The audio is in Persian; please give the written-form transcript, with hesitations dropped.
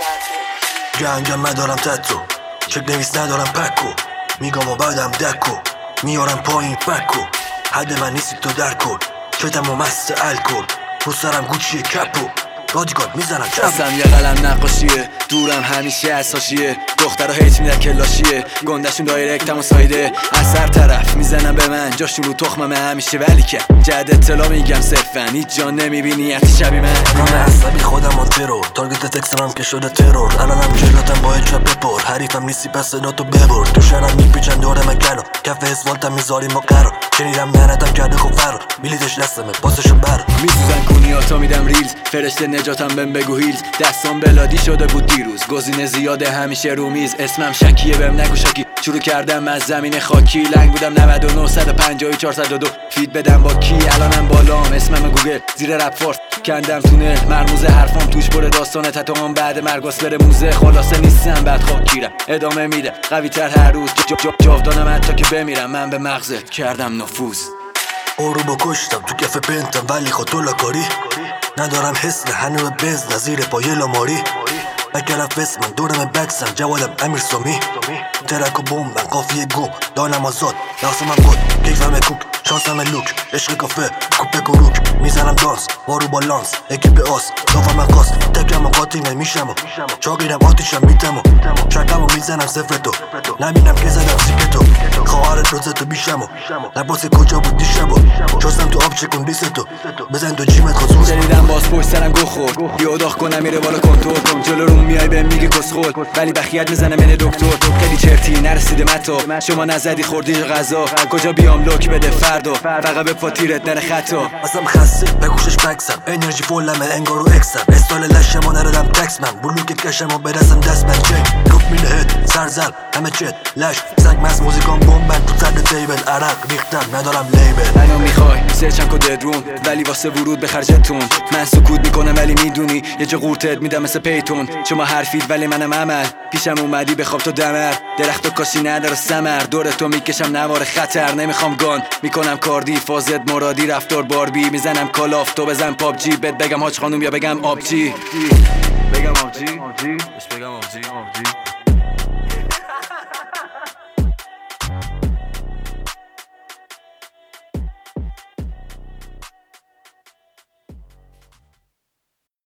گنگم ندارم تتو، چک نویس ندارم پکو، میگم و بعدم دکو، میارم پایین فکو. حد من نیستی تو در کن، چتم و مست الکل، رو سرم گوچیه کپو، رادیکال میزنم چپ. دستم یه قلم نقاشیه، دورم همیشه اساشیه، دخترها هیچ میدن کلاشیه، گندشون دایرکتم و سایده، از هر طرف میزنم به من، جاشون رو تخممه همیشه، ولی که جد اطلاع میگم صرفا هیچ جا نمیبینی حتی شبی من. همه عصبی خودم و ترور، تارگت تکسم هم که شده ترور، الانم جلاتم با اجرا بپر، حریفم نیستی پس صداتو ببر، تو شهرم میپیچن دورم گلو، کف اسفالتم میذاریم و قرار، شنیدم لعنتم کرده خوب فرار، بلیدش دستمه پاسشو بر میسوزن کنیاتا میدم ریلز، فرشته نجاتم بهم بگو هیلز، دستم بلادی شده بود دیروز، گزینه زیاده همیشه رو میز، اسمم شکیه بهم نگو شکی، شروع کردم از زمین خاکی، لنگ بودم 99 150 402 فید بدم با کی، الانم بالام اسمم گوگل، زیر رپ فورس کندم تونل، مرموز حرفام توش پر داستانه، تتوام بعد مرگاس بره موزه، خلاصه نیستم بعد خاکیرم ادامه میده قوی تر هر روز، جاودانم حتی که بمیرم، من به مغزت کردم نفوذ. او رو بکشتم تو کف پنتم ولی خود تو لاکاری، ندارم حس نه هنو بزن زیر پای لاماری، بکرم فسمن دورم بکسم جوادم امیر سامی، ترک و بومبن قافیه گم دانم آزاد لحظمم بود کیفم کوک شانسم لوک عشق کافه کوپه کروک، میزنم دانس وارو بالانس اکیپ آس دافم قاس تکم و قاطی نمیشم و چاقیرم آتیشم میتم و چکم و میزنم صفر تو نبینم که زدم سیکتو، خواهرت روزتو بیشم و لباس کجا بود دیشب و شستم تو آب چکن دیستو بزن تو جیمت خصوص. شنیدم باز پشت سرم گو خورد، یه اداخ کنم میره بالا کنترل کن، جلو رو میای بهم میگی کس خود، ولی بخیت میزنم من دکتر، خیلی چرتی نرسیده متا، شما نزدی خوردی غذا، کجا بیام لوک بده فردا، فقط به پاتیرت نره خطا. اصلا خسته بگوشش بکسم انرژی فولمه انگارو اکسم، استال لشم و نردم تکس من بلوک کشم و برسم دست من چین روک میله هد سرزل همه چت لش سگ مس موزیکان بومبن تو سرد تیبل عرق ریختم ندارم لیبل. منو میخوای سرچم کد روم ولی واسه ورود به خرجتون، من سکوت میکنم ولی میدونی یه جا قورتت میدم مثل پیتون، شما حرفید ولی منم عمل، پیشم اومدی بخواب تو دمر، درخت و کاشی نداره سمر، دور تو میکشم نوار خطر، نمیخوام گان میکنم کاردی فازت مرادی رفتار باربی، میزنم کالاف تو بزن پابجی، بهت بگم حاج خانوم یا بگم آبجی، بگم آبجی